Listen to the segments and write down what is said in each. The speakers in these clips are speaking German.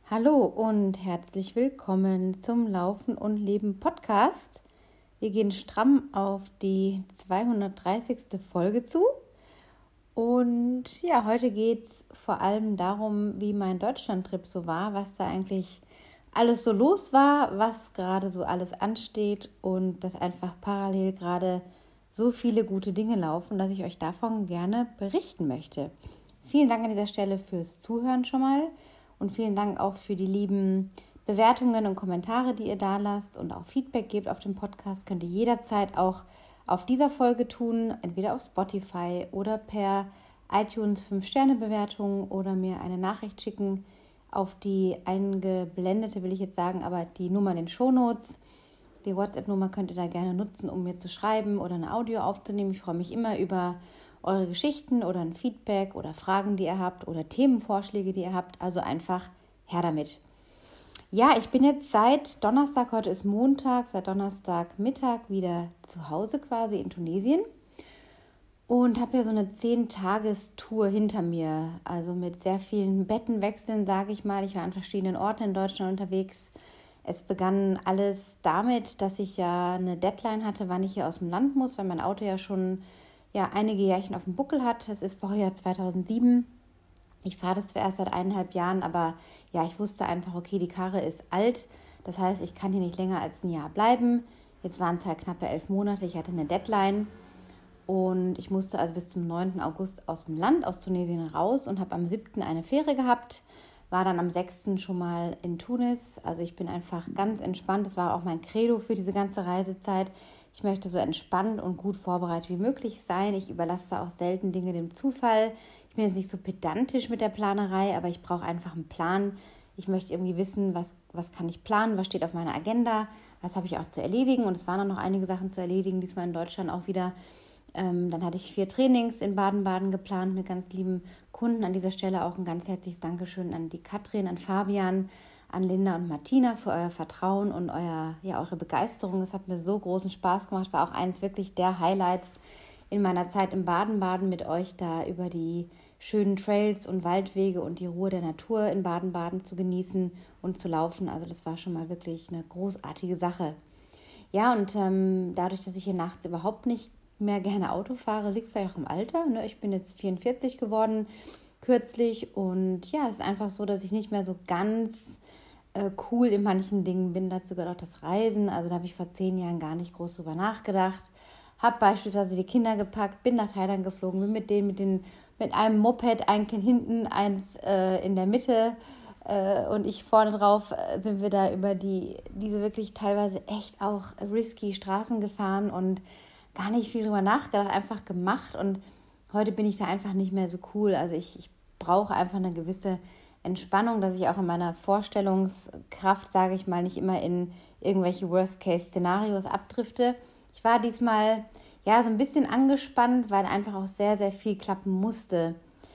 Hallo und herzlich willkommen zum Laufen und Leben Podcast. Wir gehen stramm auf die 230. Folge zu. Und ja, heute geht es vor allem darum, wie mein Deutschlandtrip so war, was da eigentlich alles so los war, was gerade so alles ansteht und dass einfach parallel gerade so viele gute Dinge laufen, dass ich euch davon gerne berichten möchte. Vielen Dank an dieser Stelle fürs Zuhören schon mal. Und vielen Dank auch für die lieben Bewertungen und Kommentare, die ihr da lasst und auch Feedback gebt auf dem Podcast. Könnt ihr jederzeit auch auf dieser Folge tun, entweder auf Spotify oder per iTunes 5-Sterne-Bewertung oder mir eine Nachricht schicken auf die eingeblendete, will ich jetzt sagen, aber die Nummer in den Shownotes. Die WhatsApp-Nummer könnt ihr da gerne nutzen, um mir zu schreiben oder ein Audio aufzunehmen. Ich freue mich immer über eure Geschichten oder ein Feedback oder Fragen, die ihr habt oder Themenvorschläge, die ihr habt. Also einfach her damit. Ja, ich bin jetzt seit Donnerstag, heute ist Montag, seit Donnerstagmittag wieder zu Hause quasi in Tunesien und habe ja so eine 10-Tages-Tour hinter mir. Also mit sehr vielen Bettenwechseln, sage ich mal. Ich war an verschiedenen Orten in Deutschland unterwegs. Es begann alles damit, dass ich ja eine Deadline hatte, wann ich hier aus dem Land muss, weil mein Auto ja schon einige Jährchen auf dem Buckel hat. Es ist Baujahr 2007. Ich fahre das zwar erst seit 1,5 Jahren, aber ja, ich wusste einfach, okay, die Karre ist alt. Das heißt, ich kann hier nicht länger als ein Jahr bleiben. Jetzt waren es halt knappe 11 Monate. Ich hatte eine Deadline und ich musste also bis zum 9. August aus dem Land, aus Tunesien raus und habe am 7. eine Fähre gehabt. War dann am 6. schon mal in Tunis. Also ich bin einfach ganz entspannt. Das war auch mein Credo für diese ganze Reisezeit. Ich möchte so entspannt und gut vorbereitet wie möglich sein. Ich überlasse auch selten Dinge dem Zufall. Ich bin jetzt nicht so pedantisch mit der Planerei, aber ich brauche einfach einen Plan. Ich möchte irgendwie wissen, was kann ich planen, was steht auf meiner Agenda, was habe ich auch zu erledigen. Und es waren auch noch einige Sachen zu erledigen, diesmal in Deutschland auch wieder. Dann hatte ich 4 Trainings in Baden-Baden geplant mit ganz lieben Kunden. An dieser Stelle auch ein ganz herzliches Dankeschön an die Katrin, an Fabian, an Linda und Martina für euer Vertrauen und eure Begeisterung. Es hat mir so großen Spaß gemacht. War auch eines wirklich der Highlights in meiner Zeit im Baden-Baden mit euch, da über die schönen Trails und Waldwege und die Ruhe der Natur in Baden-Baden zu genießen und zu laufen. Also das war schon mal wirklich eine großartige Sache. Ja, und dadurch, dass ich hier nachts überhaupt nicht mehr gerne Auto fahre, liegt vielleicht auch im Alter. Ne? Ich bin jetzt 44 geworden kürzlich und ja, es ist einfach so, dass ich nicht mehr so ganz cool in manchen Dingen bin. Dazu gehört auch das Reisen. Also da habe ich vor 10 Jahren gar nicht groß drüber nachgedacht. Habe beispielsweise die Kinder gepackt, bin nach Thailand geflogen, bin mit einem Moped, ein Kind hinten, eins in der Mitte und ich vorne drauf sind wir da über diese wirklich teilweise echt auch risky Straßen gefahren und gar nicht viel drüber nachgedacht, einfach gemacht. Und heute bin ich da einfach nicht mehr so cool. Also ich brauche einfach eine gewisse Entspannung, dass ich auch in meiner Vorstellungskraft, sage ich mal, nicht immer in irgendwelche Worst-Case-Szenarios abdrifte. Ich war diesmal so ein bisschen angespannt, weil einfach auch sehr, sehr viel klappen musste.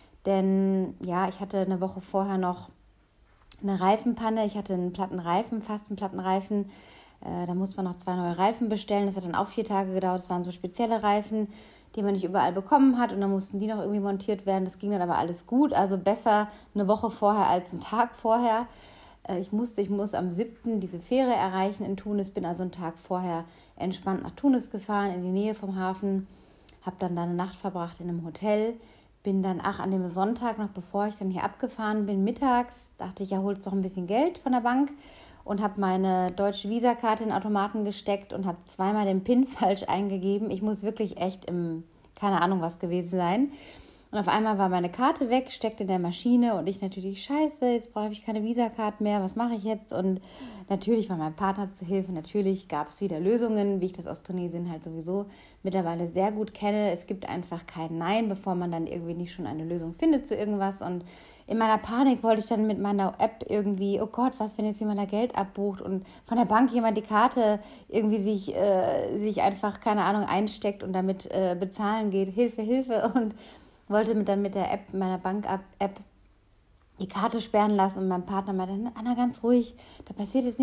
Denn ja, ich hatte eine Woche vorher noch eine Reifenpanne. Ich hatte einen platten Reifen, fast einen platten Reifen. Da musste man noch 2 neue Reifen bestellen. Das hat dann auch 4 Tage gedauert. Das waren so spezielle Reifen, die man nicht überall bekommen hat. Und dann mussten die noch irgendwie montiert werden. Das ging dann aber alles gut. Also besser eine Woche vorher als einen Tag vorher. Ich muss am 7. diese Fähre erreichen in Tunis. Bin also einen Tag vorher entspannt nach Tunis gefahren, in die Nähe vom Hafen. Habe dann da eine Nacht verbracht in einem Hotel. Bin dann, an dem Sonntag, noch bevor ich dann hier abgefahren bin, mittags, dachte ich, ja, holst doch ein bisschen Geld von der Bank. Und habe meine deutsche Visakarte in den Automaten gesteckt und habe 2-mal den PIN falsch eingegeben. Ich muss wirklich echt keine Ahnung was gewesen sein. Und auf einmal war meine Karte weg, steckte in der Maschine und ich natürlich, scheiße, jetzt brauche ich keine Visakarte mehr, was mache ich jetzt? Und natürlich war mein Partner zu Hilfe, natürlich gab es wieder Lösungen, wie ich das aus Tunesien halt sowieso mittlerweile sehr gut kenne. Es gibt einfach kein Nein, bevor man dann irgendwie nicht schon eine Lösung findet zu irgendwas. Und in meiner Panik wollte ich dann mit meiner App irgendwie, oh Gott, was, wenn jetzt jemand da Geld abbucht und von der Bank jemand die Karte irgendwie sich einfach, keine Ahnung, einsteckt und damit bezahlen geht, Hilfe, Hilfe, und wollte dann mit der App, meiner Bank-App, die Karte sperren lassen und mein Partner meinte, Anna, ganz ruhig, da passiert jetzt nichts,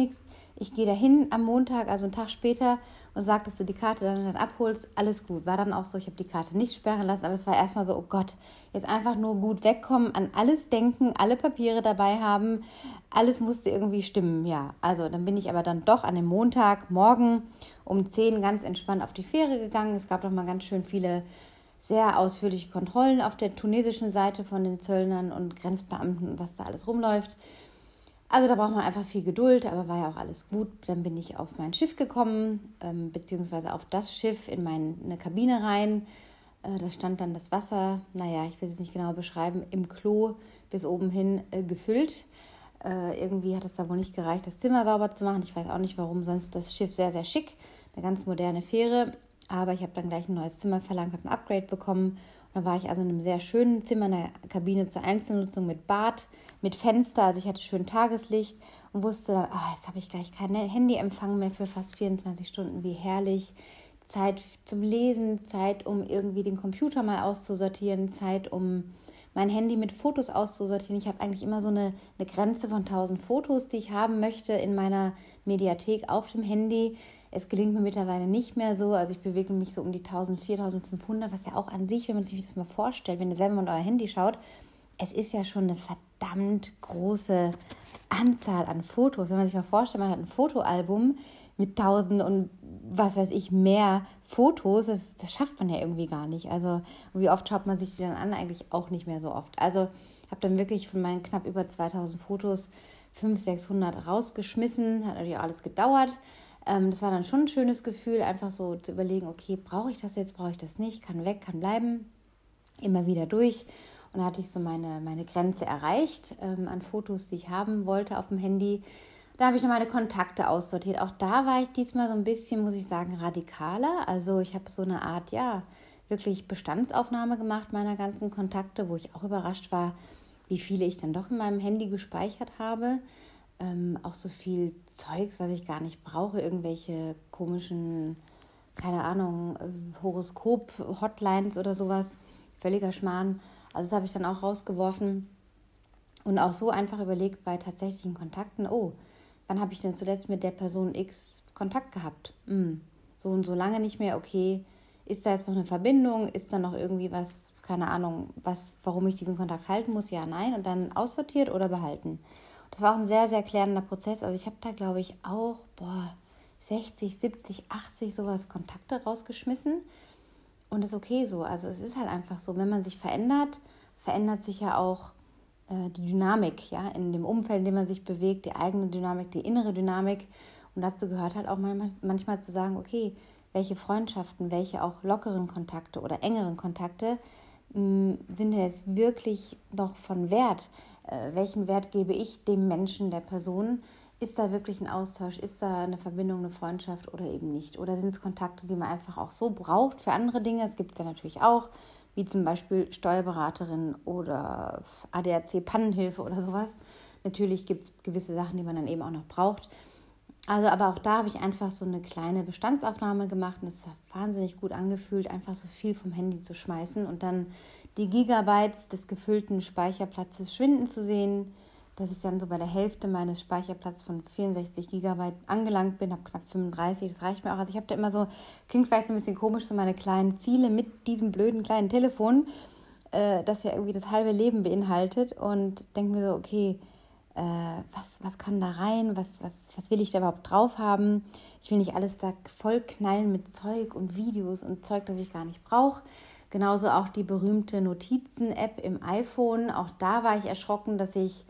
ich gehe dahin am Montag, also einen Tag später, und sage, dass du die Karte dann abholst, alles gut. War dann auch so, ich habe die Karte nicht sperren lassen, aber es war erstmal so, oh Gott, jetzt einfach nur gut wegkommen, an alles denken, alle Papiere dabei haben, alles musste irgendwie stimmen, ja. Also dann bin ich aber dann doch an dem Montagmorgen um 10 ganz entspannt auf die Fähre gegangen. Es gab doch mal ganz schön viele sehr ausführliche Kontrollen auf der tunesischen Seite von den Zöllnern und Grenzbeamten, was da alles rumläuft. Also da braucht man einfach viel Geduld, aber war ja auch alles gut. Dann bin ich auf mein Schiff gekommen, beziehungsweise auf das Schiff in meine Kabine rein. Da stand dann das Wasser, naja, ich will es nicht genau beschreiben, im Klo bis oben hin gefüllt. Irgendwie hat es da wohl nicht gereicht, das Zimmer sauber zu machen. Ich weiß auch nicht warum, sonst das Schiff sehr, sehr schick, eine ganz moderne Fähre. Aber ich habe dann gleich ein neues Zimmer verlangt, habe ein Upgrade bekommen. Und dann war ich also in einem sehr schönen Zimmer, in einer Kabine zur Einzelnutzung mit Bad, mit Fenster. Also ich hatte schön Tageslicht und wusste dann, jetzt habe ich gleich kein Handyempfang mehr für fast 24 Stunden. Wie herrlich. Zeit zum Lesen, Zeit, um irgendwie den Computer mal auszusortieren, Zeit, um mein Handy mit Fotos auszusortieren. Ich habe eigentlich immer so eine Grenze von 1000 Fotos, die ich haben möchte in meiner Mediathek auf dem Handy. Es gelingt mir mittlerweile nicht mehr so. Also ich bewege mich so um die 1000, 4500, was ja auch an sich, wenn man sich das mal vorstellt, wenn ihr selber mal euer Handy schaut, es ist ja schon eine verdammt große Anzahl an Fotos. Wenn man sich mal vorstellt, man hat ein Fotoalbum mit 1000 und was weiß ich, mehr Fotos, das schafft man ja irgendwie gar nicht. Also wie oft schaut man sich die dann an? Eigentlich auch nicht mehr so oft. Also ich habe dann wirklich von meinen knapp über 2000 Fotos 500, 600 rausgeschmissen. Hat natürlich auch alles gedauert. Das war dann schon ein schönes Gefühl, einfach so zu überlegen, okay, brauche ich das jetzt, brauche ich das nicht, kann weg, kann bleiben, immer wieder durch. Und da hatte ich so meine Grenze erreicht an Fotos, die ich haben wollte auf dem Handy. Da habe ich noch meine Kontakte aussortiert. Auch da war ich diesmal so ein bisschen, muss ich sagen, radikaler. Also ich habe so eine Art, wirklich Bestandsaufnahme gemacht meiner ganzen Kontakte, wo ich auch überrascht war, wie viele ich dann doch in meinem Handy gespeichert habe. Auch so viel Zeugs, was ich gar nicht brauche, irgendwelche komischen, keine Ahnung, Horoskop-Hotlines oder sowas, völliger Schmarrn. Also das habe ich dann auch rausgeworfen und auch so einfach überlegt bei tatsächlichen Kontakten, wann habe ich denn zuletzt mit der Person X Kontakt gehabt? So und so lange nicht mehr, okay, ist da jetzt noch eine Verbindung, ist da noch irgendwie was, keine Ahnung, warum ich diesen Kontakt halten muss, ja, nein, und dann aussortiert oder behalten. Das war auch ein sehr, sehr klärender Prozess. Also ich habe da, glaube ich, auch 60, 70, 80 sowas Kontakte rausgeschmissen. Und das ist okay so. Also es ist halt einfach so, wenn man sich verändert, verändert sich ja auch die Dynamik, ja, in dem Umfeld, in dem man sich bewegt, die eigene Dynamik, die innere Dynamik. Und dazu gehört halt auch manchmal zu sagen, okay, welche Freundschaften, welche auch lockeren Kontakte oder engeren Kontakte sind denn jetzt wirklich noch von Wert? Welchen Wert gebe ich dem Menschen, der Person? Ist da wirklich ein Austausch? Ist da eine Verbindung, eine Freundschaft oder eben nicht? Oder sind es Kontakte, die man einfach auch so braucht für andere Dinge? Das gibt es ja natürlich auch, wie zum Beispiel Steuerberaterin oder ADAC-Pannenhilfe oder sowas. Natürlich gibt es gewisse Sachen, die man dann eben auch noch braucht. Also, aber auch da habe ich einfach so eine kleine Bestandsaufnahme gemacht und es hat wahnsinnig gut angefühlt, einfach so viel vom Handy zu schmeißen und dann die Gigabytes des gefüllten Speicherplatzes schwinden zu sehen, dass ich dann so bei der Hälfte meines Speicherplatzes von 64 Gigabyte angelangt bin, habe knapp 35, das reicht mir auch. Also ich habe da immer so, klingt vielleicht so ein bisschen komisch, so meine kleinen Ziele mit diesem blöden kleinen Telefon, das ja irgendwie das halbe Leben beinhaltet und denke mir so, okay, was kann da rein, was will ich da überhaupt drauf haben? Ich will nicht alles da voll knallen mit Zeug und Videos und Zeug, das ich gar nicht brauche. Genauso auch die berühmte Notizen-App im iPhone. Auch da war ich erschrocken, dass ich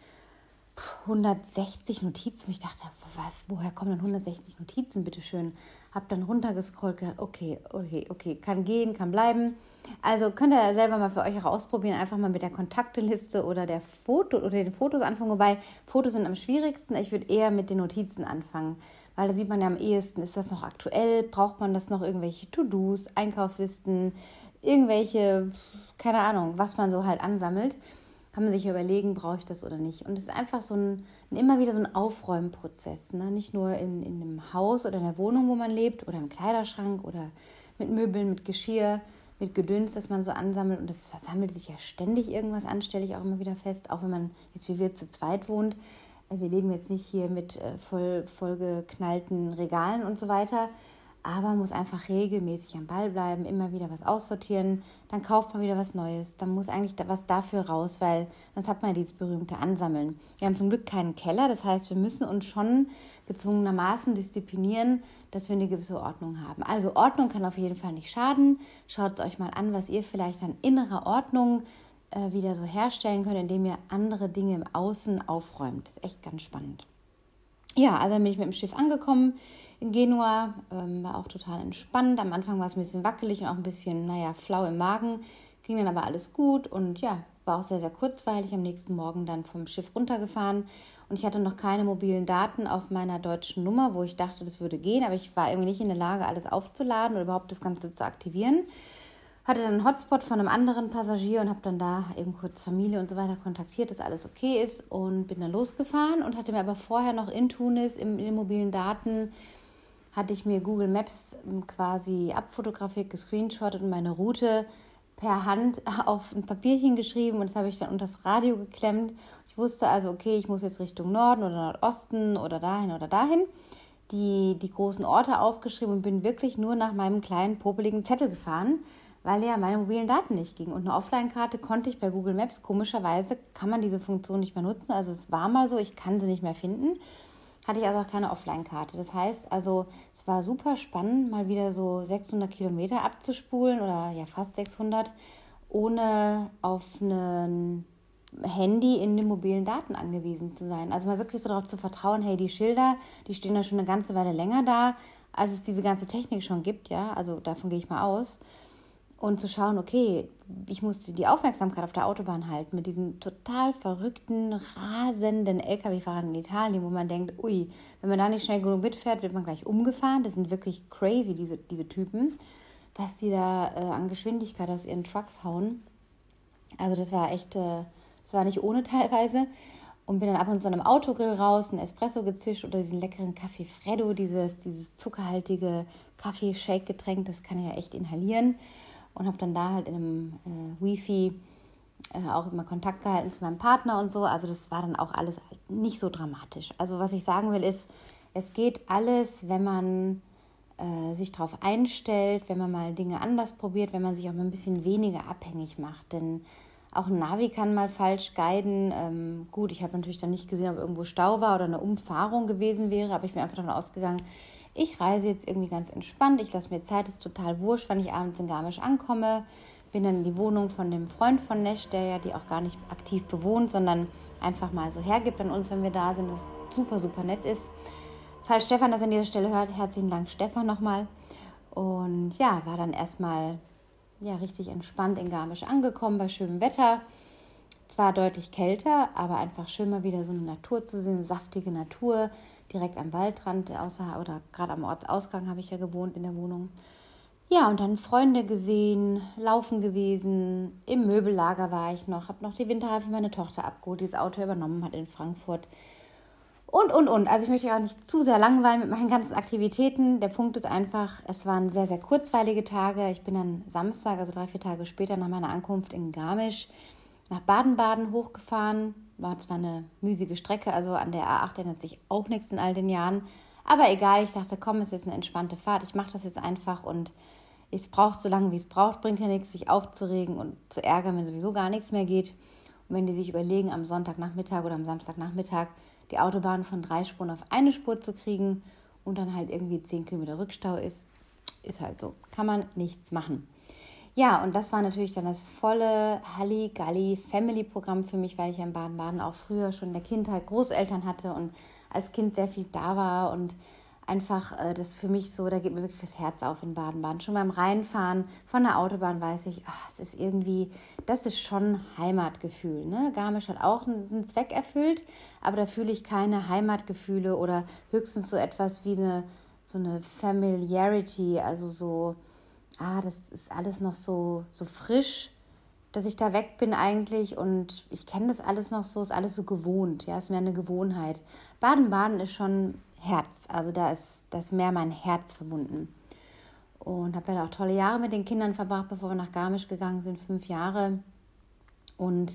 160 Notizen, ich dachte, woher kommen denn 160 Notizen, bitteschön. Habe dann runtergescrollt, gedacht, okay, kann gehen, kann bleiben. Also könnt ihr selber mal für euch auch ausprobieren, einfach mal mit der Kontakteliste oder den Fotos anfangen. Wobei Fotos sind am schwierigsten, ich würde eher mit den Notizen anfangen, weil da sieht man ja am ehesten, ist das noch aktuell, braucht man das noch, irgendwelche To-Dos, Einkaufslisten, irgendwelche, keine Ahnung, was man so halt ansammelt. Kann man sich überlegen, brauche ich das oder nicht. Und es ist einfach immer wieder so ein Aufräumprozess. Ne? Nicht nur in einem Haus oder in der Wohnung, wo man lebt, oder im Kleiderschrank oder mit Möbeln, mit Geschirr, mit Gedöns, das man so ansammelt. Und es versammelt sich ja ständig irgendwas an, stelle ich auch immer wieder fest. Auch wenn man jetzt wie wir zu zweit wohnt. Wir leben jetzt nicht hier mit vollgeknallten Regalen und so weiter, aber man muss einfach regelmäßig am Ball bleiben, immer wieder was aussortieren, dann kauft man wieder was Neues, dann muss eigentlich was dafür raus, weil sonst hat man ja dieses berühmte Ansammeln. Wir haben zum Glück keinen Keller, das heißt, wir müssen uns schon gezwungenermaßen disziplinieren, dass wir eine gewisse Ordnung haben. Also Ordnung kann auf jeden Fall nicht schaden. Schaut es euch mal an, was ihr vielleicht an innerer Ordnung wieder so herstellen könnt, indem ihr andere Dinge im Außen aufräumt. Das ist echt ganz spannend. Ja, also dann bin ich mit dem Schiff angekommen in Genua, war auch total entspannt. Am Anfang war es ein bisschen wackelig und auch ein bisschen, flau im Magen. Ging dann aber alles gut und ja, war auch sehr, sehr kurzweilig. Am nächsten Morgen dann vom Schiff runtergefahren und ich hatte noch keine mobilen Daten auf meiner deutschen Nummer, wo ich dachte, das würde gehen, aber ich war irgendwie nicht in der Lage, alles aufzuladen oder überhaupt das Ganze zu aktivieren. Hatte dann einen Hotspot von einem anderen Passagier und habe dann da eben kurz Familie und so weiter kontaktiert, dass alles okay ist und bin dann losgefahren und hatte mir aber vorher noch in Tunis in den mobilen Daten hatte ich mir Google Maps quasi abfotografiert, gescreenshottet und meine Route per Hand auf ein Papierchen geschrieben und das habe ich dann unter das Radio geklemmt. Ich wusste also, okay, ich muss jetzt Richtung Norden oder Nordosten oder dahin oder dahin. Die großen Orte aufgeschrieben und bin wirklich nur nach meinem kleinen popeligen Zettel gefahren, weil ja meine mobilen Daten nicht gingen. Und eine Offline-Karte konnte ich bei Google Maps, komischerweise kann man diese Funktion nicht mehr nutzen. Also es war mal so, ich kann sie nicht mehr finden. Hatte ich also auch keine Offline-Karte. Das heißt, also es war super spannend, mal wieder so 600 Kilometer abzuspulen oder ja fast 600, ohne auf ein Handy in den mobilen Daten angewiesen zu sein. Also mal wirklich so darauf zu vertrauen, hey, die Schilder, die stehen da schon eine ganze Weile länger da, als es diese ganze Technik schon gibt, ja, also davon gehe ich mal aus. Und zu schauen, okay, ich musste die Aufmerksamkeit auf der Autobahn halten mit diesen total verrückten, rasenden LKW-Fahrern in Italien, wo man denkt, ui, wenn man da nicht schnell genug mitfährt, wird man gleich umgefahren. Das sind wirklich crazy, diese Typen, was die da an Geschwindigkeit aus ihren Trucks hauen. Also das war echt, das war nicht ohne teilweise. Und bin dann ab und zu an einem Autogrill raus, einen Espresso gezischt oder diesen leckeren Kaffee Freddo, dieses zuckerhaltige Kaffee-Shake-Getränk, das kann ich ja echt inhalieren. Und habe dann da halt in einem Wifi auch immer Kontakt gehalten zu meinem Partner und so. Also das war dann auch alles nicht so dramatisch. Also was ich sagen will ist, es geht alles, wenn man sich darauf einstellt, wenn man mal Dinge anders probiert, wenn man sich auch mal ein bisschen weniger abhängig macht. Denn auch ein Navi kann mal falsch guiden. Gut, ich habe natürlich dann nicht gesehen, ob irgendwo Stau war oder eine Umfahrung gewesen wäre, aber ich bin einfach davon ausgegangen, ich reise jetzt irgendwie ganz entspannt, ich lasse mir Zeit, ist total wurscht, wann ich abends in Garmisch ankomme. Bin dann in die Wohnung von dem Freund von Nesch, der ja die auch gar nicht aktiv bewohnt, sondern einfach mal so hergibt an uns, wenn wir da sind, was super, super nett ist. Falls Stefan das an dieser Stelle hört, herzlichen Dank Stefan nochmal. Und ja, war dann erstmal richtig entspannt in Garmisch angekommen bei schönem Wetter. Zwar deutlich kälter, aber einfach schön mal wieder so eine Natur zu sehen, saftige Natur, direkt am Waldrand, oder gerade am Ortsausgang habe ich ja gewohnt in der Wohnung. Ja, und dann Freunde gesehen, laufen gewesen, im Möbellager war ich noch, habe noch die Winterreifen für meine Tochter abgeholt, die das Auto übernommen hat in Frankfurt. Und. Also ich möchte auch nicht zu sehr langweilen mit meinen ganzen Aktivitäten. Der Punkt ist einfach, es waren sehr, sehr kurzweilige Tage. Ich bin dann Samstag, also 3-4 Tage später nach meiner Ankunft in Garmisch, nach Baden-Baden hochgefahren. War zwar eine müßige Strecke, also an der A8 ändert sich auch nichts in all den Jahren. Aber egal, ich dachte, komm, es ist jetzt eine entspannte Fahrt. Ich mache das jetzt einfach und es braucht so lange, wie es braucht. Bringt ja nichts, sich aufzuregen und zu ärgern, wenn sowieso gar nichts mehr geht. Und wenn die sich überlegen, am Sonntagnachmittag oder am Samstagnachmittag die Autobahn von 3 Spuren auf eine Spur zu kriegen und dann halt irgendwie 10 Kilometer Rückstau ist halt so. Kann man nichts machen. Ja, und das war natürlich dann das volle Halligalli-Family-Programm für mich, weil ich ja in Baden-Baden auch früher schon in der Kindheit Großeltern hatte und als Kind sehr viel da war und einfach das für mich so, da geht mir wirklich das Herz auf in Baden-Baden. Schon beim Reinfahren von der Autobahn weiß ich, es ist irgendwie, das ist schon Heimatgefühl. Ne? Garmisch hat auch einen Zweck erfüllt, aber da fühle ich keine Heimatgefühle oder höchstens so etwas wie so eine Familiarity, also so, das ist alles noch so frisch, dass ich da weg bin eigentlich und ich kenne das alles noch so, ist alles so gewohnt, ja, ist mehr eine Gewohnheit. Baden-Baden ist schon Herz, also da ist mehr mein Herz verbunden. Und habe ja da auch tolle Jahre mit den Kindern verbracht, bevor wir nach Garmisch gegangen sind, 5 Jahre. Und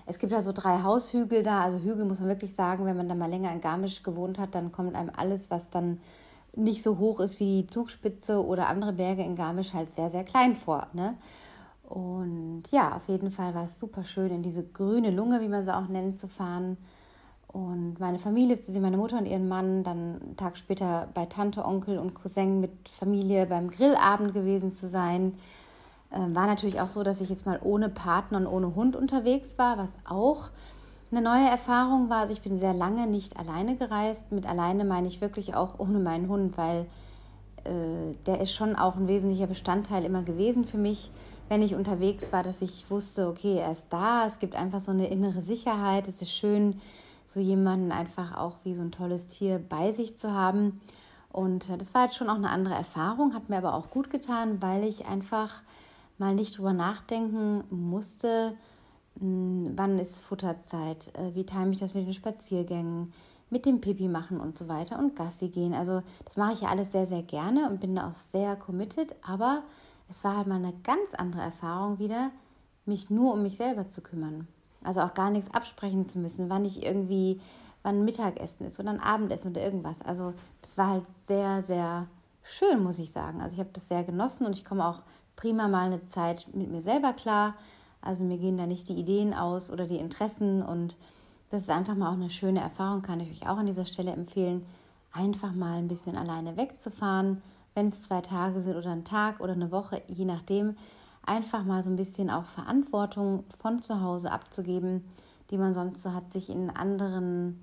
Es gibt ja so 3 Haushügel da, also Hügel muss man wirklich sagen, wenn man da mal länger in Garmisch gewohnt hat, dann kommt einem alles, was dann nicht so hoch ist wie die Zugspitze oder andere Berge in Garmisch, halt sehr, sehr klein vor. Ne? Und ja, auf jeden Fall war es super schön, in diese grüne Lunge, wie man sie auch nennt, zu fahren und meine Familie zu sehen, meine Mutter und ihren Mann, dann einen Tag später bei Tante, Onkel und Cousin mit Familie beim Grillabend gewesen zu sein. War natürlich auch so, dass ich jetzt mal ohne Partner und ohne Hund unterwegs war, was auch eine neue Erfahrung war. Also ich bin sehr lange nicht alleine gereist. Mit alleine meine ich wirklich auch ohne meinen Hund, weil der ist schon auch ein wesentlicher Bestandteil immer gewesen für mich, wenn ich unterwegs war, dass ich wusste, okay, er ist da, es gibt einfach so eine innere Sicherheit. Es ist schön, so jemanden einfach auch wie so ein tolles Tier bei sich zu haben. Und das war jetzt schon auch eine andere Erfahrung, hat mir aber auch gut getan, weil ich einfach mal nicht drüber nachdenken musste, wann ist Futterzeit, wie time ich das mit den Spaziergängen, mit dem Pipi machen und so weiter und Gassi gehen. Also das mache ich ja alles sehr, sehr gerne und bin da auch sehr committed, aber es war halt mal eine ganz andere Erfahrung wieder, mich nur um mich selber zu kümmern. Also auch gar nichts absprechen zu müssen, wann Mittagessen ist oder ein Abendessen oder irgendwas. Also das war halt sehr, sehr schön, muss ich sagen. Also ich habe das sehr genossen und ich komme auch prima mal eine Zeit mit mir selber klar. Also mir gehen da nicht die Ideen aus oder die Interessen und das ist einfach mal auch eine schöne Erfahrung, kann ich euch auch an dieser Stelle empfehlen, einfach mal ein bisschen alleine wegzufahren, wenn es 2 Tage sind oder ein Tag oder eine Woche, je nachdem, einfach mal so ein bisschen auch Verantwortung von zu Hause abzugeben, die man sonst so hat, sich in anderen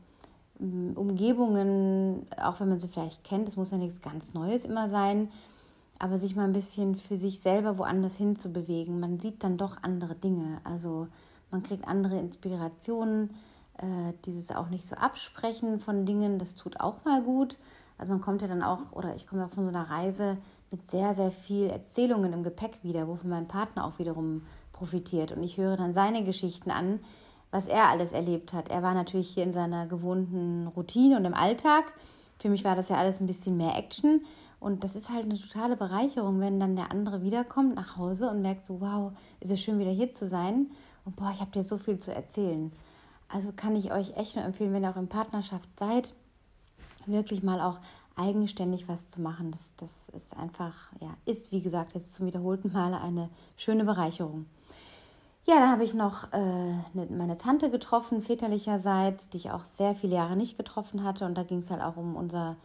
Umgebungen, auch wenn man sie vielleicht kennt, es muss ja nichts ganz Neues immer sein, aber sich mal ein bisschen für sich selber woanders hin zu bewegen. Man sieht dann doch andere Dinge, also man kriegt andere Inspirationen, dieses auch nicht so absprechen von Dingen, das tut auch mal gut. Also man kommt ja dann auch, oder ich komme ja von so einer Reise mit sehr, sehr viel Erzählungen im Gepäck wieder, wovon mein Partner auch wiederum profitiert. Und ich höre dann seine Geschichten an, was er alles erlebt hat. Er war natürlich hier in seiner gewohnten Routine und im Alltag. Für mich war das ja alles ein bisschen mehr Action. Und das ist halt eine totale Bereicherung, wenn dann der andere wiederkommt nach Hause und merkt so, wow, ist es schön, wieder hier zu sein. Und boah, ich habe dir so viel zu erzählen. Also kann ich euch echt nur empfehlen, wenn ihr auch in Partnerschaft seid, wirklich mal auch eigenständig was zu machen. Das ist einfach, ja, ist wie gesagt jetzt zum wiederholten Male eine schöne Bereicherung. Ja, dann habe ich noch meine Tante getroffen, väterlicherseits, die ich auch sehr viele Jahre nicht getroffen hatte. Und da ging es halt auch um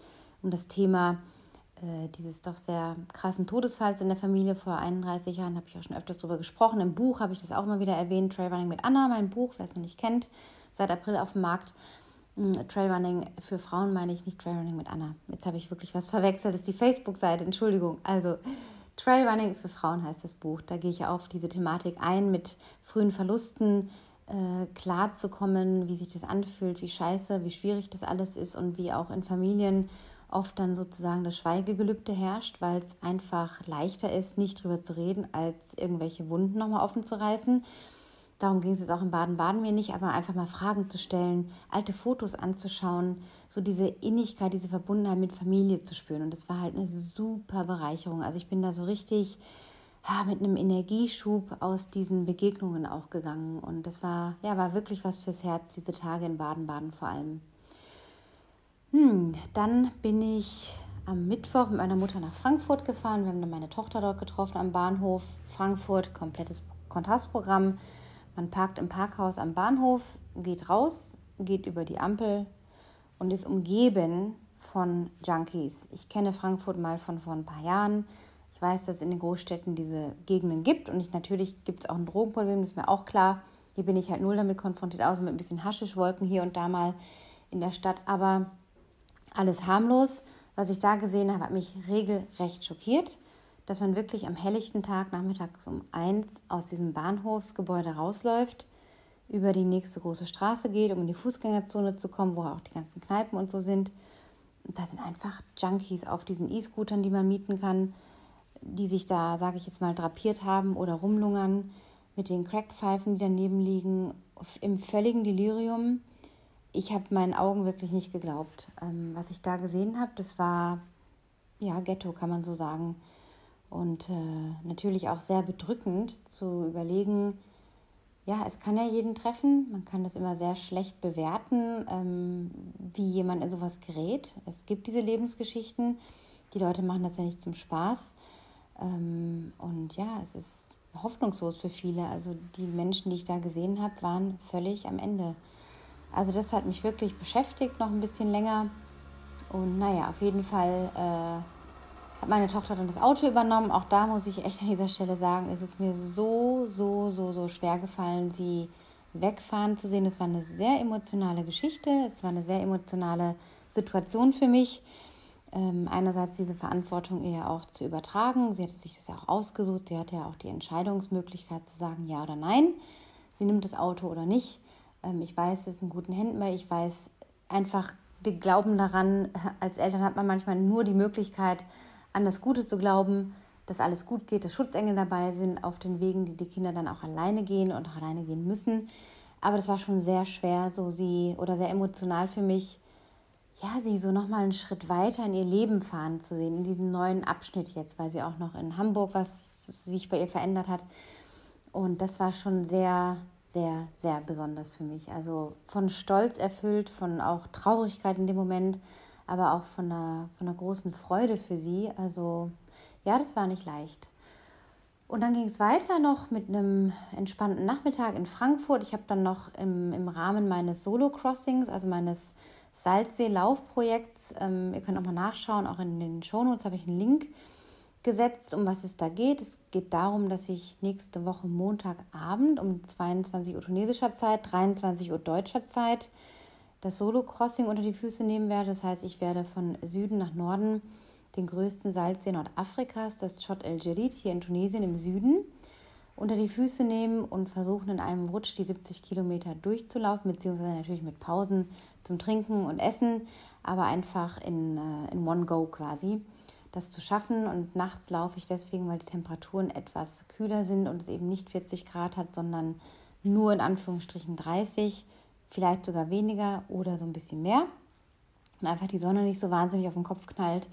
das Thema dieses doch sehr krassen Todesfalls in der Familie vor 31 Jahren, habe ich auch schon öfters drüber gesprochen. Im Buch habe ich das auch immer wieder erwähnt, Trailrunning mit Anna, mein Buch, wer es noch nicht kennt, seit April auf dem Markt. Trailrunning für Frauen meine ich, nicht Trailrunning mit Anna. Jetzt habe ich wirklich was verwechselt, das ist die Facebook-Seite, Entschuldigung. Also Trailrunning für Frauen heißt das Buch. Da gehe ich auf diese Thematik ein, mit frühen Verlusten klarzukommen, wie sich das anfühlt, wie scheiße, wie schwierig das alles ist und wie auch in Familien oft dann sozusagen das Schweigegelübde herrscht, weil es einfach leichter ist, nicht drüber zu reden, als irgendwelche Wunden nochmal offen zu reißen. Darum ging es jetzt auch in Baden-Baden mir nicht, aber einfach mal Fragen zu stellen, alte Fotos anzuschauen, so diese Innigkeit, diese Verbundenheit mit Familie zu spüren. Und das war halt eine super Bereicherung. Also ich bin da so richtig mit einem Energieschub aus diesen Begegnungen auch gegangen. Und das war wirklich was fürs Herz, diese Tage in Baden-Baden vor allem. Dann bin ich am Mittwoch mit meiner Mutter nach Frankfurt gefahren. Wir haben dann meine Tochter dort getroffen am Bahnhof Frankfurt, komplettes Kontrastprogramm. Man parkt im Parkhaus am Bahnhof, geht raus, geht über die Ampel und ist umgeben von Junkies. Ich kenne Frankfurt mal von vor ein paar Jahren. Ich weiß, dass es in den Großstädten diese Gegenden gibt und natürlich gibt es auch ein Drogenproblem, das ist mir auch klar. Hier bin ich halt null damit konfrontiert, außer mit ein bisschen Haschischwolken hier und da mal in der Stadt, aber alles harmlos. Was ich da gesehen habe, hat mich regelrecht schockiert, dass man wirklich am helllichten Tag, nachmittags um 1 aus diesem Bahnhofsgebäude rausläuft, über die nächste große Straße geht, um in die Fußgängerzone zu kommen, wo auch die ganzen Kneipen und so sind. Und da sind einfach Junkies auf diesen E-Scootern, die man mieten kann, die sich da, sage ich jetzt mal, drapiert haben oder rumlungern, mit den Crackpfeifen, die daneben liegen, im völligen Delirium. Ich habe meinen Augen wirklich nicht geglaubt. Was ich da gesehen habe, das war, ja, Ghetto, kann man so sagen. Und natürlich auch sehr bedrückend zu überlegen, ja, es kann ja jeden treffen. Man kann das immer sehr schlecht bewerten, wie jemand in sowas gerät. Es gibt diese Lebensgeschichten. Die Leute machen das ja nicht zum Spaß. Und ja, es ist hoffnungslos für viele. Also die Menschen, die ich da gesehen habe, waren völlig am Ende. Also das hat mich wirklich beschäftigt, noch ein bisschen länger. Und naja, auf jeden Fall hat meine Tochter dann das Auto übernommen. Auch da muss ich echt an dieser Stelle sagen, ist es mir so schwer gefallen, sie wegfahren zu sehen. Es war eine sehr emotionale Geschichte. Es war eine sehr emotionale Situation für mich. Einerseits diese Verantwortung ihr auch zu übertragen. Sie hatte sich das ja auch ausgesucht. Sie hatte ja auch die Entscheidungsmöglichkeit zu sagen, ja oder nein. Sie nimmt das Auto oder nicht. Ich weiß, es ist in guten Händen, weil ich weiß einfach, wir glauben daran, als Eltern hat man manchmal nur die Möglichkeit, an das Gute zu glauben, dass alles gut geht, dass Schutzengel dabei sind auf den Wegen, die die Kinder dann auch alleine gehen und auch alleine gehen müssen. Aber das war schon sehr schwer, sehr emotional für mich, ja, sie so nochmal einen Schritt weiter in ihr Leben fahren zu sehen, in diesem neuen Abschnitt jetzt, weil sie auch noch in Hamburg was sich bei ihr verändert hat. Und das war schon sehr besonders für mich. Also von Stolz erfüllt, von auch Traurigkeit in dem Moment, aber auch von einer großen Freude für sie. Also ja, das war nicht leicht. Und dann ging es weiter noch mit einem entspannten Nachmittag in Frankfurt. Ich habe dann noch im Rahmen meines Solo-Crossings, also meines Salzsee-Laufprojekts, ihr könnt auch mal nachschauen, auch in den Shownotes habe ich einen Link gesetzt, um was es da geht. Es geht darum, dass ich nächste Woche Montagabend um 22 Uhr tunesischer Zeit, 23 Uhr deutscher Zeit das Solo-Crossing unter die Füße nehmen werde. Das heißt, ich werde von Süden nach Norden den größten Salzsee Nordafrikas, das Chott El Djerid hier in Tunesien im Süden, unter die Füße nehmen und versuchen in einem Rutsch die 70 Kilometer durchzulaufen, beziehungsweise natürlich mit Pausen zum Trinken und Essen, aber einfach in One Go quasi, das zu schaffen. Und nachts laufe ich deswegen, weil die Temperaturen etwas kühler sind und es eben nicht 40 Grad hat, sondern nur in Anführungsstrichen 30, vielleicht sogar weniger oder so ein bisschen mehr. Und einfach die Sonne nicht so wahnsinnig auf den Kopf knallt.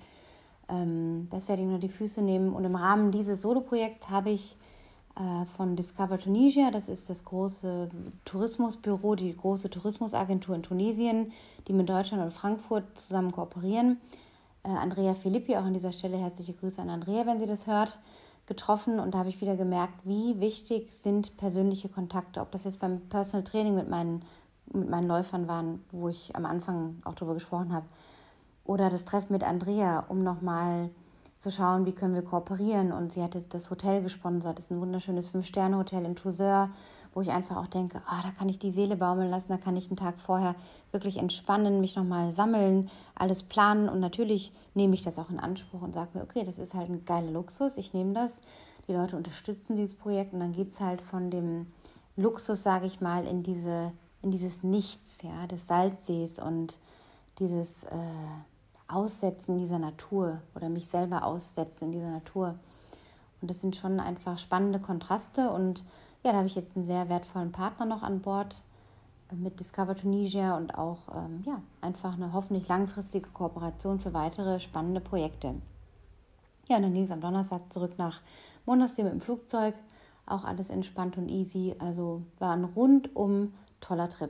Das werde ich unter die Füße nehmen. Und im Rahmen dieses Solo-Projekts habe ich von Discover Tunisia, das ist das große Tourismusbüro, die große Tourismusagentur in Tunesien, die mit Deutschland und Frankfurt zusammen kooperieren. Andrea Filippi, auch an dieser Stelle herzliche Grüße an Andrea, wenn sie das hört, getroffen. Und da habe ich wieder gemerkt, wie wichtig sind persönliche Kontakte. Ob das jetzt beim Personal Training mit meinen Läufern waren, wo ich am Anfang auch darüber gesprochen habe, oder das Treffen mit Andrea, um nochmal zu schauen, wie können wir kooperieren. Und sie hat jetzt das Hotel gesponsert. Das ist ein wunderschönes 5-Sterne-Hotel in Tozeur, wo ich einfach auch denke, da kann ich die Seele baumeln lassen, da kann ich einen Tag vorher wirklich entspannen, mich nochmal sammeln, alles planen. Und natürlich nehme ich das auch in Anspruch und sage mir, okay, das ist halt ein geiler Luxus, ich nehme das. Die Leute unterstützen dieses Projekt und dann geht es halt von dem Luxus, sage ich mal, in dieses Nichts, ja, des Salzsees und dieses Aussetzen dieser Natur oder mich selber aussetzen in dieser Natur. Und das sind schon einfach spannende Kontraste. Und ja, da habe ich jetzt einen sehr wertvollen Partner noch an Bord mit Discover Tunisia und auch einfach eine hoffentlich langfristige Kooperation für weitere spannende Projekte. Ja, und dann ging es am Donnerstag zurück nach Monastir mit dem Flugzeug. Auch alles entspannt und easy. Also war ein rundum toller Trip.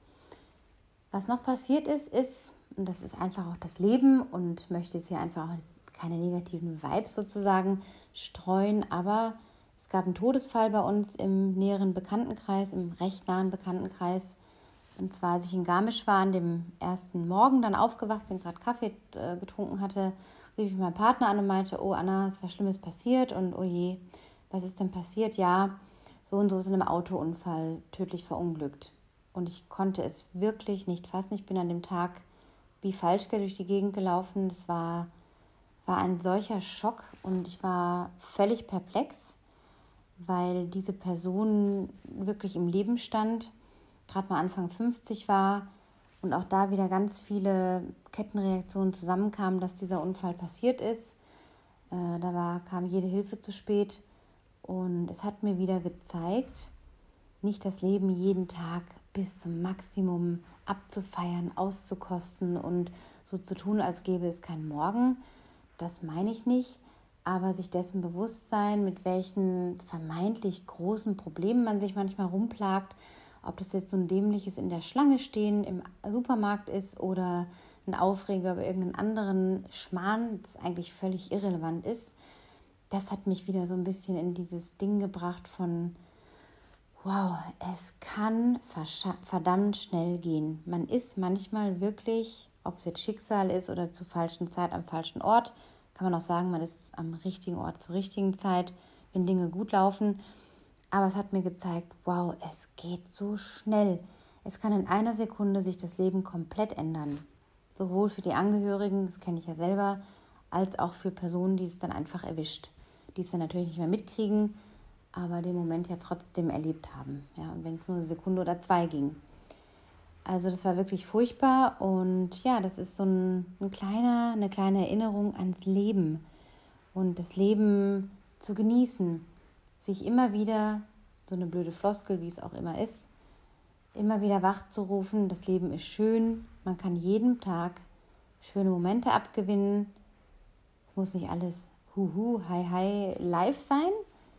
Was noch passiert ist, und das ist einfach auch das Leben und möchte jetzt hier einfach auch keine negativen Vibes sozusagen streuen, aber es gab einen Todesfall bei uns im näheren Bekanntenkreis, im recht nahen Bekanntenkreis. Und zwar, als ich in Garmisch war, an dem ersten Morgen dann aufgewacht bin, gerade Kaffee getrunken hatte, rief ich meinen Partner an und meinte, oh Anna, es war Schlimmes passiert und oh je, was ist denn passiert? Ja, so und so ist in einem Autounfall tödlich verunglückt. Und ich konnte es wirklich nicht fassen. Ich bin an dem Tag wie Falschgeld durch die Gegend gelaufen. Das war ein solcher Schock und ich war völlig perplex, weil diese Person wirklich im Leben stand, gerade mal Anfang 50 war und auch da wieder ganz viele Kettenreaktionen zusammenkamen, dass dieser Unfall passiert ist. Kam jede Hilfe zu spät und es hat mir wieder gezeigt, nicht das Leben jeden Tag bis zum Maximum abzufeiern, auszukosten und so zu tun, als gäbe es keinen Morgen. Das meine ich nicht. aber sich dessen bewusst sein, mit welchen vermeintlich großen Problemen man sich manchmal rumplagt, ob das jetzt so ein dämliches in der Schlange stehen im Supermarkt ist oder ein Aufreger über irgendeinen anderen Schmarrn, das eigentlich völlig irrelevant ist. Das hat mich wieder so ein bisschen in dieses Ding gebracht von, wow, es kann verdammt schnell gehen. Man ist manchmal wirklich, ob es jetzt Schicksal ist oder zur falschen Zeit am falschen Ort, kann man auch sagen, man ist am richtigen Ort zur richtigen Zeit, wenn Dinge gut laufen. Aber es hat mir gezeigt, wow, es geht so schnell. Es kann in einer Sekunde sich das Leben komplett ändern. Sowohl für die Angehörigen, das kenne ich ja selber, als auch für Personen, die es dann einfach erwischt. Die es dann natürlich nicht mehr mitkriegen, aber den Moment ja trotzdem erlebt haben. Ja, und wenn es nur eine Sekunde oder 2 ging. Also das war wirklich furchtbar und ja, das ist so eine kleine Erinnerung ans Leben und das Leben zu genießen. Sich immer wieder, so eine blöde Floskel, wie es auch immer ist, immer wieder wach zu rufen, das Leben ist schön, man kann jeden Tag schöne Momente abgewinnen. Es muss nicht alles hi, live sein,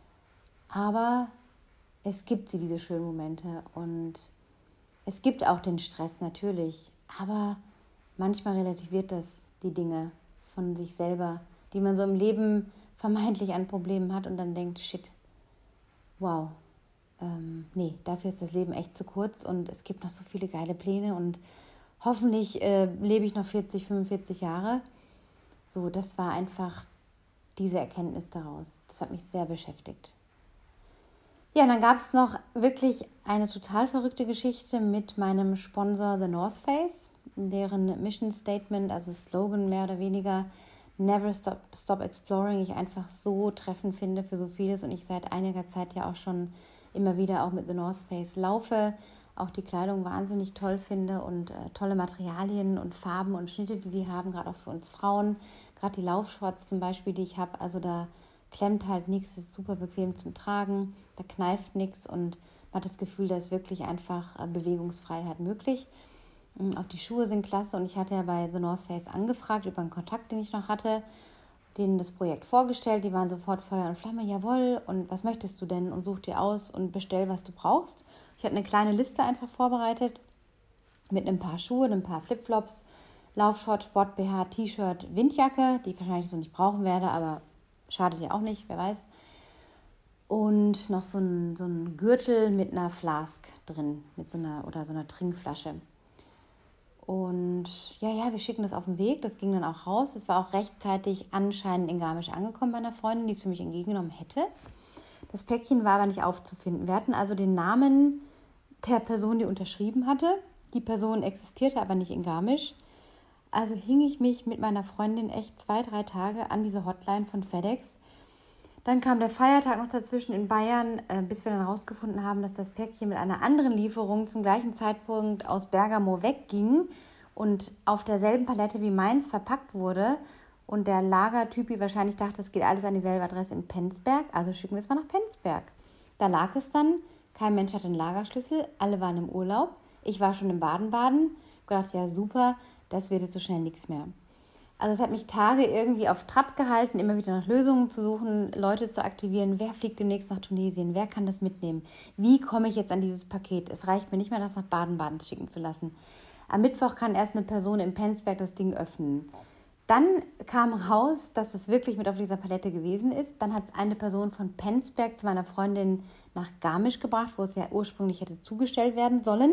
aber es gibt diese schönen Momente und es gibt auch den Stress natürlich, aber manchmal relativiert das die Dinge von sich selber, die man so im Leben vermeintlich an Problemen hat und dann denkt, shit, wow, nee, dafür ist das Leben echt zu kurz und es gibt noch so viele geile Pläne und hoffentlich lebe ich noch 40, 45 Jahre. So, das war einfach diese Erkenntnis daraus. Das hat mich sehr beschäftigt. Ja, und dann gab es noch wirklich eine total verrückte Geschichte mit meinem Sponsor The North Face, deren Mission Statement, also Slogan mehr oder weniger, Never Stop Exploring, ich einfach so treffend finde für so vieles und ich seit einiger Zeit ja auch schon immer wieder auch mit The North Face laufe, auch die Kleidung wahnsinnig toll finde und tolle Materialien und Farben und Schnitte, die haben, gerade auch für uns Frauen, gerade die Laufshorts zum Beispiel, die ich habe, also da klemmt halt nichts, ist super bequem zum Tragen, da kneift nichts und man hat das Gefühl, da ist wirklich einfach Bewegungsfreiheit möglich. Auch die Schuhe sind klasse und ich hatte ja bei The North Face angefragt über einen Kontakt, den ich noch hatte, denen das Projekt vorgestellt, die waren sofort Feuer und Flamme, jawohl, und was möchtest du denn und such dir aus und bestell, was du brauchst. Ich hatte eine kleine Liste einfach vorbereitet mit ein paar Schuhe, ein paar Flipflops, Laufshort, Sport-BH, T-Shirt, Windjacke, die ich wahrscheinlich so nicht brauchen werde, aber schadet ja auch nicht, wer weiß. Und noch so ein Gürtel mit einer Flask drin, mit so einer Trinkflasche. Und ja, wir schicken das auf den Weg, das ging dann auch raus. Es war auch rechtzeitig anscheinend in Garmisch angekommen bei einer Freundin, die es für mich entgegengenommen hätte. Das Päckchen war aber nicht aufzufinden. Wir hatten also den Namen der Person, die unterschrieben hatte. Die Person existierte aber nicht in Garmisch. Also hing ich mich mit meiner Freundin echt 2-3 Tage an diese Hotline von FedEx. Dann kam der Feiertag noch dazwischen in Bayern, bis wir dann rausgefunden haben, dass das Päckchen mit einer anderen Lieferung zum gleichen Zeitpunkt aus Bergamo wegging und auf derselben Palette wie meins verpackt wurde. Und der Lagertypi wahrscheinlich dachte, es geht alles an dieselbe Adresse in Penzberg, also schicken wir es mal nach Penzberg. Da lag es dann, kein Mensch hatte einen Lagerschlüssel, alle waren im Urlaub. Ich war schon im Baden-Baden, gedacht, ja super, das wird jetzt so schnell nichts mehr. Also es hat mich Tage irgendwie auf Trab gehalten, immer wieder nach Lösungen zu suchen, Leute zu aktivieren. Wer fliegt demnächst nach Tunesien? Wer kann das mitnehmen? Wie komme ich jetzt an dieses Paket? Es reicht mir nicht mehr, das nach Baden-Baden schicken zu lassen. Am Mittwoch kann erst eine Person in Penzberg das Ding öffnen. Dann kam raus, dass es wirklich mit auf dieser Palette gewesen ist. Dann hat es eine Person von Penzberg zu meiner Freundin nach Garmisch gebracht, wo es ja ursprünglich hätte zugestellt werden sollen.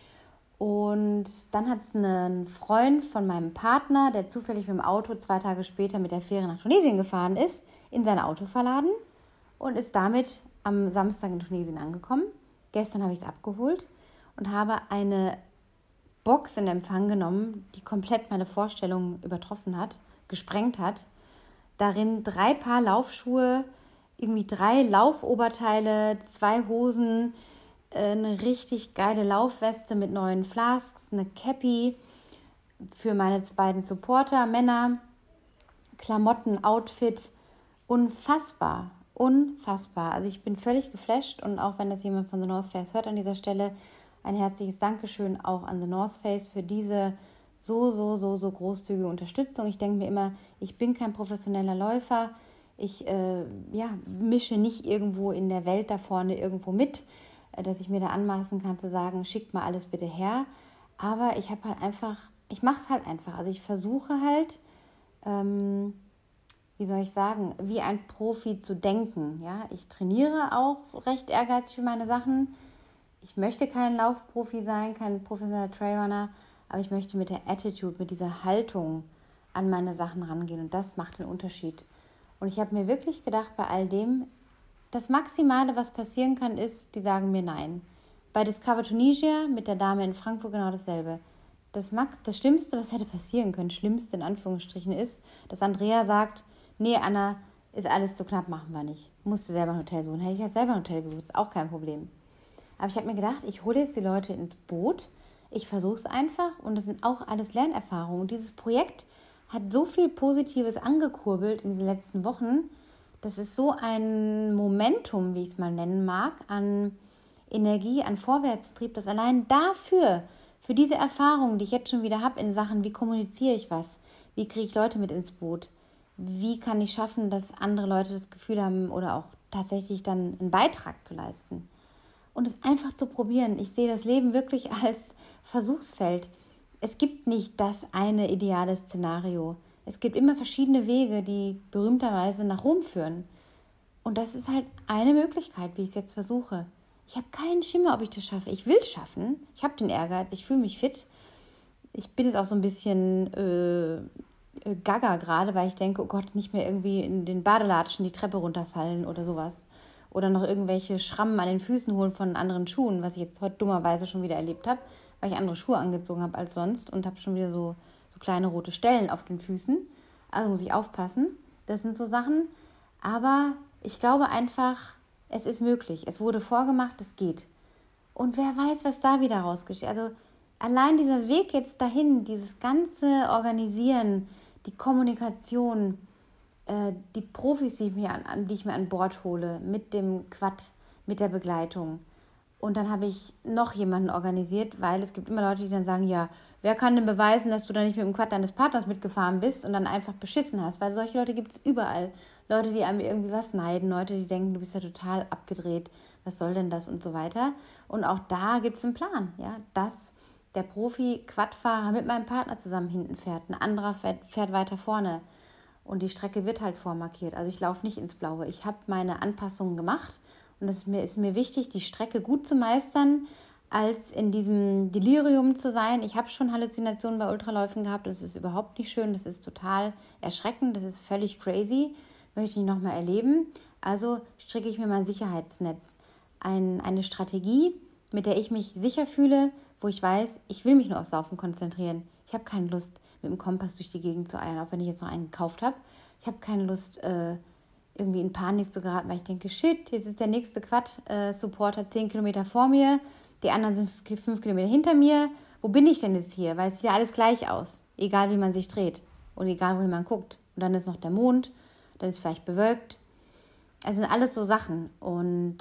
Und dann hat es einen Freund von meinem Partner, der zufällig mit dem Auto 2 Tage später mit der Fähre nach Tunesien gefahren ist, in sein Auto verladen und ist damit am Samstag in Tunesien angekommen. Gestern habe ich es abgeholt und habe eine Box in Empfang genommen, die komplett meine Vorstellung übertroffen hat, gesprengt hat. Darin 3 Paar Laufschuhe, irgendwie 3 Laufoberteile, 2 Hosen, eine richtig geile Laufweste mit neuen Flasks, eine Cappy für meine beiden Supporter, Männer, Klamotten, Outfit, unfassbar. Also ich bin völlig geflasht und auch wenn das jemand von The North Face hört an dieser Stelle, ein herzliches Dankeschön auch an The North Face für diese so großzügige Unterstützung. Ich denke mir immer, ich bin kein professioneller Läufer, Ich mische nicht irgendwo in der Welt da vorne irgendwo mit, dass ich mir da anmaßen kann zu sagen, schickt mal alles bitte her. Aber ich mache es halt einfach. Also ich versuche halt, wie soll ich sagen, wie ein Profi zu denken. Ja? Ich trainiere auch recht ehrgeizig für meine Sachen. Ich möchte kein Laufprofi sein, kein professioneller Trailrunner, aber ich möchte mit der Attitude, mit dieser Haltung an meine Sachen rangehen und das macht den Unterschied. Und ich habe mir wirklich gedacht, bei all dem, das Maximale, was passieren kann, ist, die sagen mir nein. Bei Discover Tunisia mit der Dame in Frankfurt genau dasselbe. Das Schlimmste, was hätte passieren können, Schlimmste in Anführungsstrichen, ist, dass Andrea sagt, nee, Anna, ist alles zu knapp, machen wir nicht. Musste selber ein Hotel suchen. Hätte ich ja selber ein Hotel gesucht, ist auch kein Problem. Aber ich habe mir gedacht, ich hole jetzt die Leute ins Boot, ich versuche es einfach und das sind auch alles Lernerfahrungen. Und dieses Projekt hat so viel Positives angekurbelt in den letzten Wochen. Das ist so ein Momentum, wie ich es mal nennen mag, an Energie, an Vorwärtstrieb, dass allein dafür, für diese Erfahrungen, die ich jetzt schon wieder habe in Sachen, wie kommuniziere ich was, wie kriege ich Leute mit ins Boot, wie kann ich schaffen, dass andere Leute das Gefühl haben oder auch tatsächlich dann einen Beitrag zu leisten. Und es einfach zu probieren. Ich sehe das Leben wirklich als Versuchsfeld. Es gibt nicht das eine ideale Szenario. Es gibt immer verschiedene Wege, die berühmterweise nach Rom führen. Und das ist halt eine Möglichkeit, wie ich es jetzt versuche. Ich habe keinen Schimmer, ob ich das schaffe. Ich will es schaffen. Ich habe den Ehrgeiz. Ich fühle mich fit. Ich bin jetzt auch so ein bisschen gaga gerade, weil ich denke, oh Gott, nicht mehr irgendwie in den Badelatschen die Treppe runterfallen oder sowas. Oder noch irgendwelche Schrammen an den Füßen holen von anderen Schuhen, was ich jetzt heute dummerweise schon wieder erlebt habe, weil ich andere Schuhe angezogen habe als sonst und habe schon wieder so kleine rote Stellen auf den Füßen. Also muss ich aufpassen. Das sind so Sachen. Aber ich glaube einfach, es ist möglich. Es wurde vorgemacht, es geht. Und wer weiß, was da wieder rausgeschieht. Also allein dieser Weg jetzt dahin, dieses ganze Organisieren, die Kommunikation, die Profis, die ich mir an Bord hole, mit dem Quad, mit der Begleitung. Und dann habe ich noch jemanden organisiert, weil es gibt immer Leute, die dann sagen, ja, wer kann denn beweisen, dass du da nicht mit dem Quad deines Partners mitgefahren bist und dann einfach beschissen hast? Weil solche Leute gibt es überall. Leute, die einem irgendwie was neiden, Leute, die denken, du bist ja total abgedreht, was soll denn das und so weiter. Und auch da gibt es einen Plan, ja, dass der Profi-Quadfahrer mit meinem Partner zusammen hinten fährt, ein anderer fährt weiter vorne. Und die Strecke wird halt vormarkiert. Also ich laufe nicht ins Blaue. Ich habe meine Anpassungen gemacht. Und es ist mir wichtig, die Strecke gut zu meistern, als in diesem Delirium zu sein. Ich habe schon Halluzinationen bei Ultraläufen gehabt. Das ist überhaupt nicht schön. Das ist total erschreckend. Das ist völlig crazy. Möchte ich nicht nochmal erleben. Also stricke ich mir mein Sicherheitsnetz. Eine Strategie, mit der ich mich sicher fühle, wo ich weiß, ich will mich nur aufs Laufen konzentrieren. Ich habe keine Lust, mit dem Kompass durch die Gegend zu eiern, auch wenn ich jetzt noch einen gekauft habe. Ich habe keine Lust, irgendwie in Panik zu geraten, weil ich denke, shit, jetzt ist der nächste Quad-Supporter 10 Kilometer vor mir, die anderen sind 5 Kilometer hinter mir. Wo bin ich denn jetzt hier? Weil es sieht ja alles gleich aus, egal wie man sich dreht und egal wohin man guckt. Und dann ist noch der Mond, dann ist vielleicht bewölkt. Es sind alles so Sachen. Und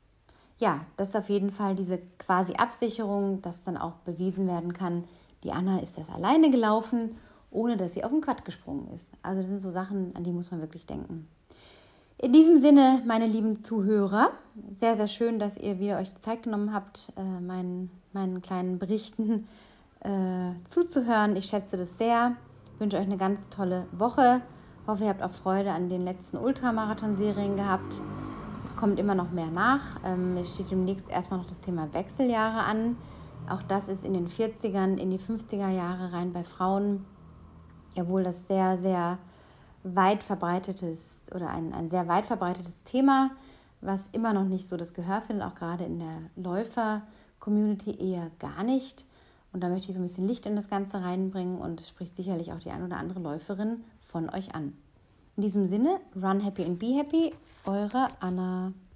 ja, das ist auf jeden Fall diese quasi Absicherung, dass dann auch bewiesen werden kann, die Anna ist das alleine gelaufen, ohne dass sie auf den Quad gesprungen ist. Also das sind so Sachen, an die muss man wirklich denken. In diesem Sinne, meine lieben Zuhörer, sehr, sehr schön, dass ihr wieder euch die Zeit genommen habt, meinen kleinen Berichten zuzuhören. Ich schätze das sehr. Ich wünsche euch eine ganz tolle Woche. Ich hoffe, ihr habt auch Freude an den letzten Ultramarathon-Serien gehabt. Es kommt immer noch mehr nach. Es steht demnächst erstmal noch das Thema Wechseljahre an. Auch das ist in den 40ern, in die 50er Jahre rein bei Frauen ja wohl das sehr, sehr weit verbreitetes oder ein sehr weit verbreitetes Thema, was immer noch nicht so das Gehör findet, auch gerade in der Läufer-Community eher gar nicht. Und da möchte ich so ein bisschen Licht in das Ganze reinbringen und es spricht sicherlich auch die ein oder andere Läuferin von euch an. In diesem Sinne, run happy and be happy, eure Anna.